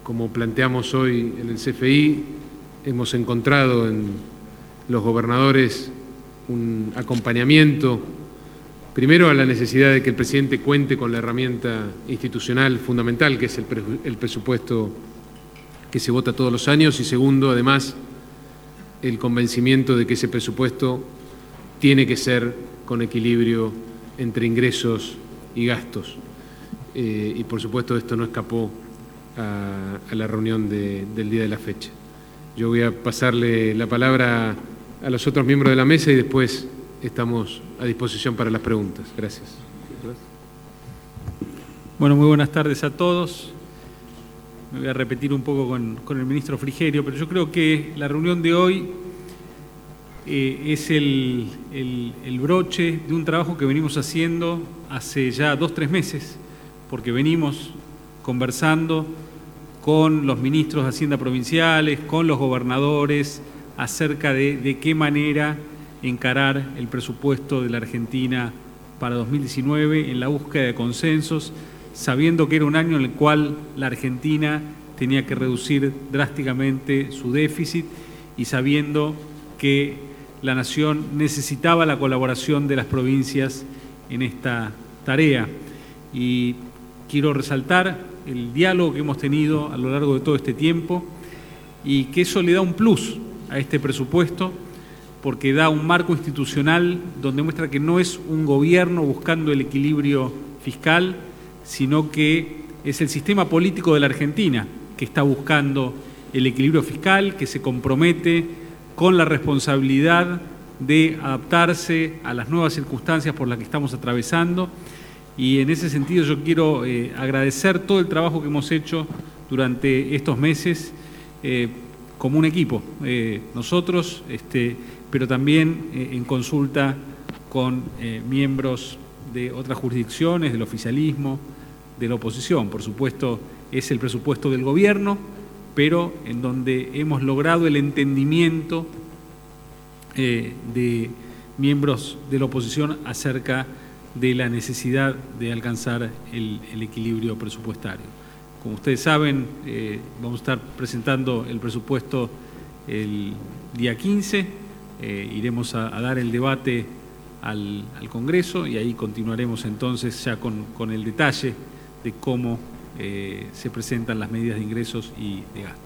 como planteamos hoy en el CFI, hemos encontrado en los gobernadores un acompañamiento, primero a la necesidad de que el presidente cuente con la herramienta institucional fundamental, que es el presupuesto que se vota todos los años, y segundo, además, el convencimiento de que ese presupuesto tiene que ser con equilibrio entre ingresos y gastos. Y por supuesto esto no escapó a la reunión del día de la fecha. Yo voy a pasarle la palabra a los otros miembros de la mesa y después estamos a disposición para las preguntas. Gracias. Bueno, muy buenas tardes a todos. Me voy a repetir un poco con el ministro Frigerio, pero yo creo que la reunión de hoy es el broche de un trabajo que venimos haciendo hace ya 2 o 3 meses, porque venimos conversando con los ministros de Hacienda provinciales, con los gobernadores, acerca de qué manera encarar el presupuesto de la Argentina para 2019 en la búsqueda de consensos, sabiendo que era un año en el cual la Argentina tenía que reducir drásticamente su déficit y sabiendo que la Nación necesitaba la colaboración de las provincias en esta tarea. Y quiero resaltar el diálogo que hemos tenido a lo largo de todo este tiempo y que eso le da un plus a este presupuesto porque da un marco institucional donde muestra que no es un gobierno buscando el equilibrio fiscal, sino que es el sistema político de la Argentina que está buscando el equilibrio fiscal, que se compromete con la responsabilidad de adaptarse a las nuevas circunstancias por las que estamos atravesando. Y en ese sentido yo quiero agradecer todo el trabajo que hemos hecho durante estos meses como un equipo, nosotros, pero también en consulta con miembros de otras jurisdicciones, del oficialismo, de la oposición. Por supuesto, es el presupuesto del gobierno, pero en donde hemos logrado el entendimiento de miembros de la oposición acerca de la necesidad de alcanzar el equilibrio presupuestario. Como ustedes saben, vamos a estar presentando el presupuesto el día 15, iremos a dar el debate al Congreso y ahí continuaremos entonces ya con el detalle de cómo se presentan las medidas de ingresos y de gastos.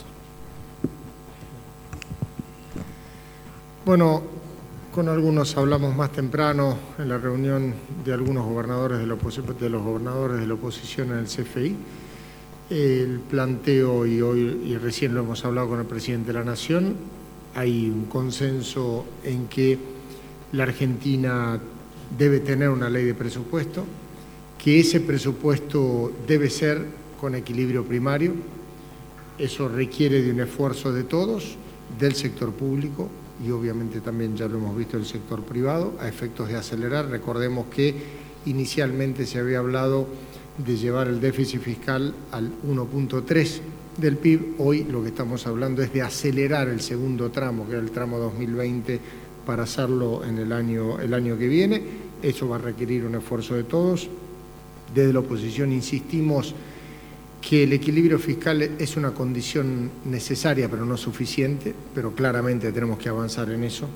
Bueno, con algunos hablamos más temprano en la reunión de algunos gobernadores de los gobernadores de la oposición en el CFI. El planteo, y recién lo hemos hablado con el presidente de la Nación, hay un consenso en que la Argentina debe tener una ley de presupuesto, que ese presupuesto debe ser con equilibrio primario. Eso requiere de un esfuerzo de todos, del sector público, y obviamente también ya lo hemos visto el sector privado, a efectos de acelerar. Recordemos que inicialmente se había hablado de llevar el déficit fiscal al 1.3 del PIB, hoy lo que estamos hablando es de acelerar el segundo tramo, que era el tramo 2020, para hacerlo en el año que viene. Eso va a requerir un esfuerzo de todos. Desde la oposición insistimos que el equilibrio fiscal es una condición necesaria pero no suficiente, pero claramente tenemos que avanzar en eso.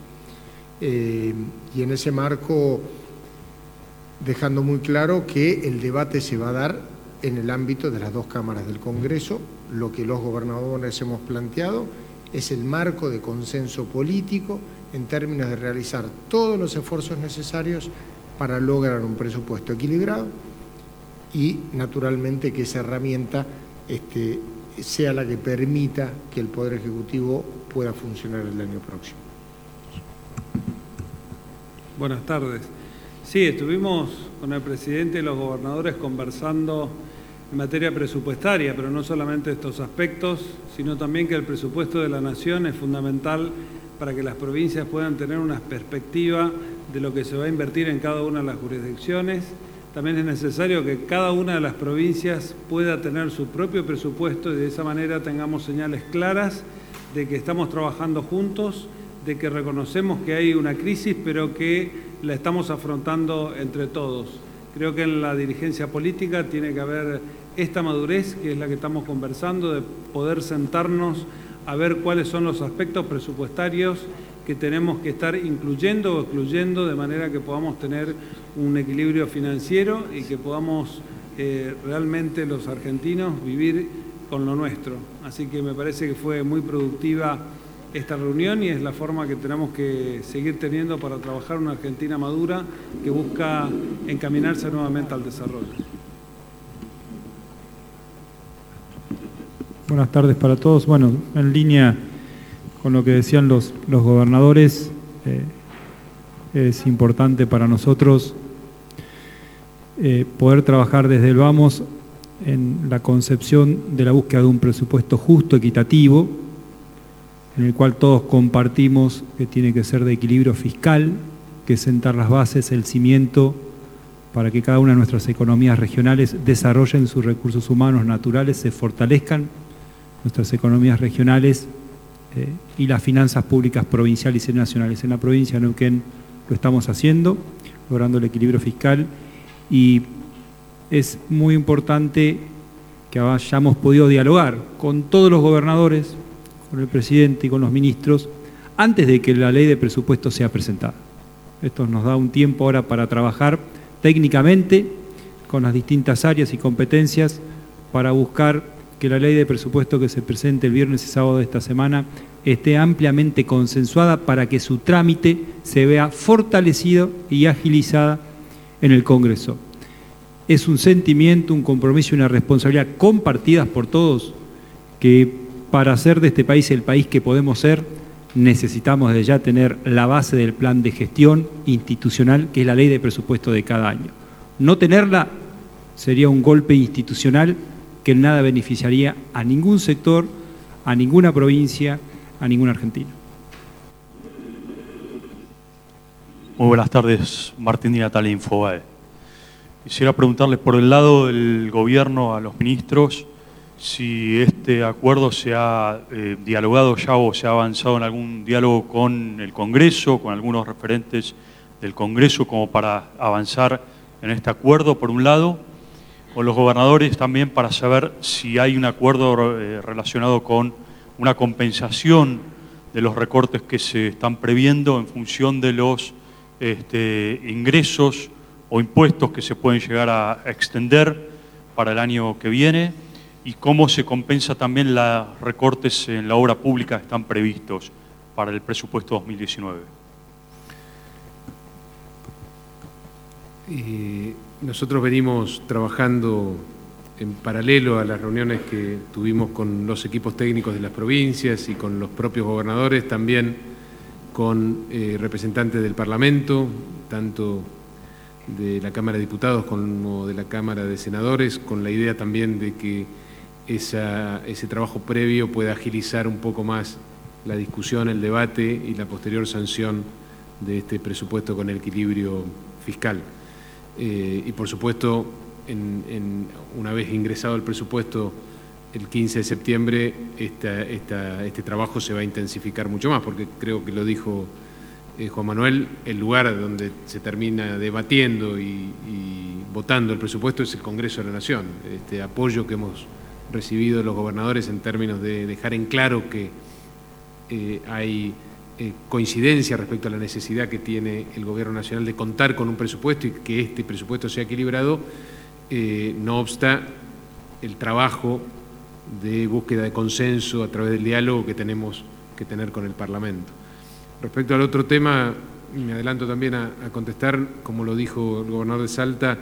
Y en ese marco, dejando muy claro que el debate se va a dar en el ámbito de las 2 cámaras del Congreso. Lo que los gobernadores hemos planteado es el marco de consenso político en términos de realizar todos los esfuerzos necesarios para lograr un presupuesto equilibrado y, naturalmente, que esa herramienta sea la que permita que el Poder Ejecutivo pueda funcionar el año próximo. Buenas tardes. Sí, estuvimos con el presidente y los gobernadores conversando en materia presupuestaria, pero no solamente estos aspectos, sino también que el presupuesto de la Nación es fundamental para que las provincias puedan tener una perspectiva de lo que se va a invertir en cada una de las jurisdicciones. También es necesario que cada una de las provincias pueda tener su propio presupuesto y de esa manera tengamos señales claras de que estamos trabajando juntos, de que reconocemos que hay una crisis, pero que la estamos afrontando entre todos. Creo que en la dirigencia política tiene que haber esta madurez, que es la que estamos conversando, de poder sentarnos a ver cuáles son los aspectos presupuestarios que tenemos que estar incluyendo o excluyendo, de manera que podamos tener un equilibrio financiero y que podamos realmente los argentinos vivir con lo nuestro. Así que me parece que fue muy productiva esta reunión y es la forma que tenemos que seguir teniendo para trabajar una Argentina madura que busca encaminarse nuevamente al desarrollo. Buenas tardes para todos. Bueno, en línea con lo que decían los gobernadores, es importante para nosotros poder trabajar desde el vamos en la concepción de la búsqueda de un presupuesto justo, equitativo, en el cual todos compartimos que tiene que ser de equilibrio fiscal, que es sentar las bases, el cimiento, para que cada una de nuestras economías regionales desarrollen sus recursos humanos naturales, se fortalezcan nuestras economías regionales y las finanzas públicas provinciales y nacionales. En la provincia de Neuquén lo estamos haciendo, logrando el equilibrio fiscal, y es muy importante que hayamos podido dialogar con todos los gobernadores, con el presidente y con los ministros, antes de que la ley de presupuesto sea presentada. Esto nos da un tiempo ahora para trabajar técnicamente con las distintas áreas y competencias para buscar que la ley de presupuesto que se presente el viernes y sábado de esta semana esté ampliamente consensuada para que su trámite se vea fortalecido y agilizada en el Congreso. Es un sentimiento, un compromiso y una responsabilidad compartidas por todos que para hacer de este país el país que podemos ser, necesitamos de ya tener la base del plan de gestión institucional, que es la ley de presupuesto de cada año. No tenerla sería un golpe institucional que en nada beneficiaría a ningún sector, a ninguna provincia, a ningún argentino. Muy buenas tardes, Martín Di Natale, Infobae. Quisiera preguntarles por el lado del gobierno a los ministros si este acuerdo se ha dialogado ya o se ha avanzado en algún diálogo con el Congreso, con algunos referentes del Congreso, como para avanzar en este acuerdo, por un lado, con los gobernadores también para saber si hay un acuerdo relacionado con una compensación de los recortes que se están previendo en función de los ingresos o impuestos que se pueden llegar a extender para el año que viene, y cómo se compensa también los recortes en la obra pública que están previstos para el presupuesto 2019. Nosotros venimos trabajando en paralelo a las reuniones que tuvimos con los equipos técnicos de las provincias y con los propios gobernadores, también con representantes del Parlamento, tanto de la Cámara de Diputados como de la Cámara de Senadores, con la idea también de que ese trabajo previo pueda agilizar un poco más la discusión, el debate y la posterior sanción de este presupuesto con el equilibrio fiscal. Y por supuesto, una vez ingresado el presupuesto el 15 de septiembre, este trabajo se va a intensificar mucho más, porque creo que lo dijo Juan Manuel, el lugar donde se termina debatiendo y votando el presupuesto es el Congreso de la Nación. Este apoyo que hemos recibido de los gobernadores en términos de dejar en claro que hay coincidencia respecto a la necesidad que tiene el Gobierno Nacional de contar con un presupuesto y que este presupuesto sea equilibrado, no obsta el trabajo de búsqueda de consenso a través del diálogo que tenemos que tener con el Parlamento. Respecto al otro tema, me adelanto también a contestar, como lo dijo el gobernador de Salta,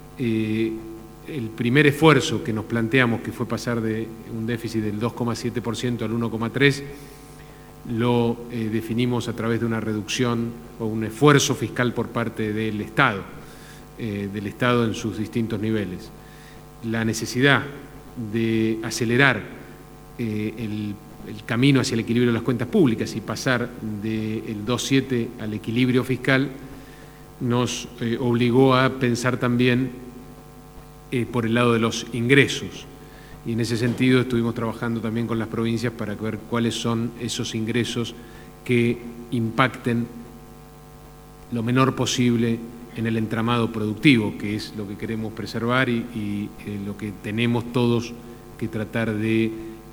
el primer esfuerzo que nos planteamos, que fue pasar de un déficit del 2,7% al 1,3%, lo definimos a través de una reducción o un esfuerzo fiscal por parte del Estado en sus distintos niveles. La necesidad de acelerar el camino hacia el equilibrio de las cuentas públicas y pasar del 2,7 al equilibrio fiscal nos obligó a pensar también por el lado de los ingresos. Y en ese sentido estuvimos trabajando también con las provincias para ver cuáles son esos ingresos que impacten lo menor posible en el entramado productivo, que es lo que queremos preservar y lo que tenemos todos que tratar de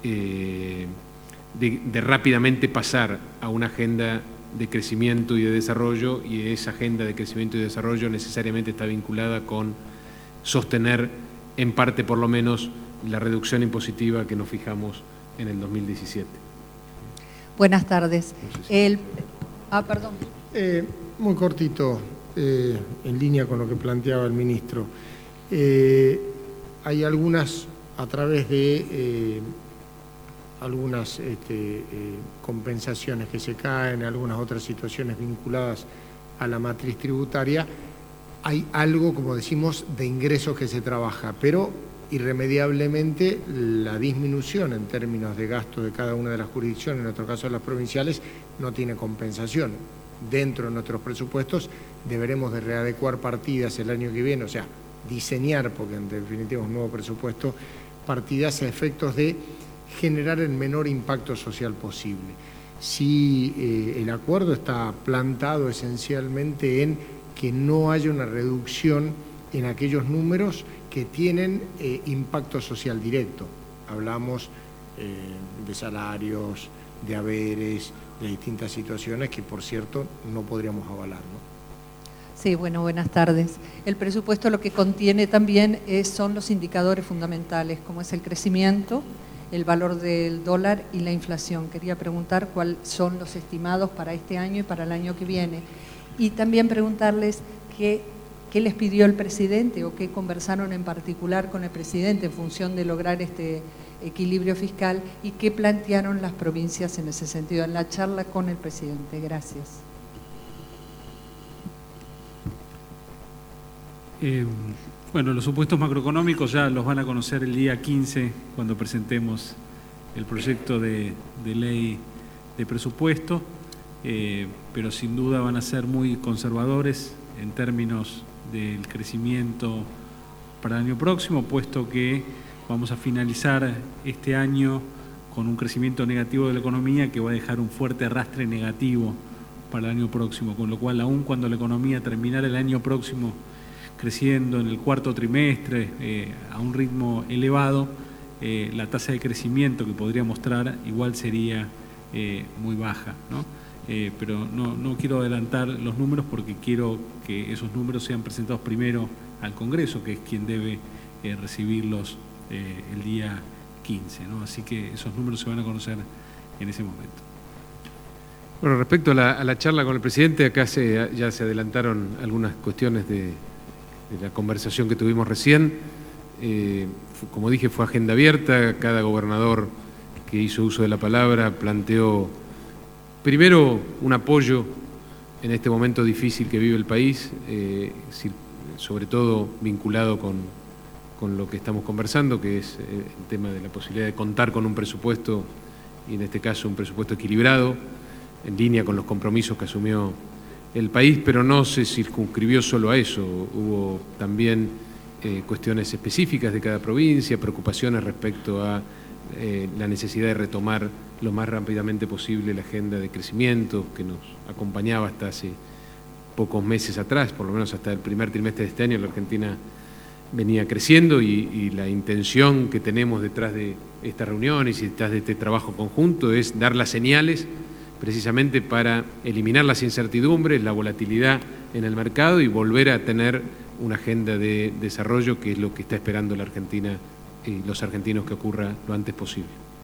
rápidamente pasar a una agenda de crecimiento y de desarrollo, y esa agenda de crecimiento y desarrollo necesariamente está vinculada con sostener, en parte por lo menos, la reducción impositiva que nos fijamos en el 2017. Buenas tardes. Perdón. Muy cortito, en línea con lo que planteaba el ministro. Hay algunas, a través de algunas compensaciones que se caen, algunas otras situaciones vinculadas a la matriz tributaria, hay algo, como decimos, de ingresos que se trabaja, pero irremediablemente la disminución en términos de gasto de cada una de las jurisdicciones, en nuestro caso las provinciales, no tiene compensación. Dentro de nuestros presupuestos deberemos de readecuar partidas el año que viene, o sea, diseñar, porque en definitiva es un nuevo presupuesto, partidas a efectos de generar el menor impacto social posible. Si el acuerdo está plantado esencialmente en que no haya una reducción en aquellos números que tienen impacto social directo. Hablamos de salarios, de haberes, de distintas situaciones que, por cierto, no podríamos avalar, ¿no? Sí, bueno, buenas tardes. El presupuesto lo que contiene también son los indicadores fundamentales, como es el crecimiento, el valor del dólar y la inflación. Quería preguntar cuáles son los estimados para este año y para el año que viene. Y también preguntarles qué les pidió el presidente o qué conversaron en particular con el presidente en función de lograr este equilibrio fiscal y qué plantearon las provincias en ese sentido, en la charla con el presidente. Gracias. Bueno, los supuestos macroeconómicos ya los van a conocer el día 15 cuando presentemos el proyecto de ley de presupuesto, pero sin duda van a ser muy conservadores en términos del crecimiento para el año próximo, puesto que vamos a finalizar este año con un crecimiento negativo de la economía que va a dejar un fuerte arrastre negativo para el año próximo, con lo cual aun cuando la economía terminara el año próximo creciendo en el cuarto trimestre a un ritmo elevado, la tasa de crecimiento que podría mostrar igual sería muy baja, ¿no? Pero no quiero adelantar los números porque quiero que esos números sean presentados primero al Congreso, que es quien debe recibirlos el día 15, ¿no? Así que esos números se van a conocer en ese momento. Bueno, respecto a la charla con el presidente, acá ya se adelantaron algunas cuestiones de la conversación que tuvimos recién. Como dije, fue agenda abierta. Cada gobernador que hizo uso de la palabra planteó primero un apoyo en este momento difícil que vive el país, sobre todo vinculado con lo que estamos conversando, que es el tema de la posibilidad de contar con un presupuesto, y en este caso un presupuesto equilibrado, en línea con los compromisos que asumió el país, pero no se circunscribió solo a eso. Hubo también cuestiones específicas de cada provincia, preocupaciones respecto a la necesidad de retomar lo más rápidamente posible la agenda de crecimiento que nos acompañaba hasta hace pocos meses atrás, por lo menos hasta el primer trimestre de este año. La Argentina venía creciendo y la intención que tenemos detrás de estas reuniones y detrás de este trabajo conjunto es dar las señales precisamente para eliminar las incertidumbres, la volatilidad en el mercado y volver a tener una agenda de desarrollo, que es lo que está esperando la Argentina y los argentinos que ocurra lo antes posible.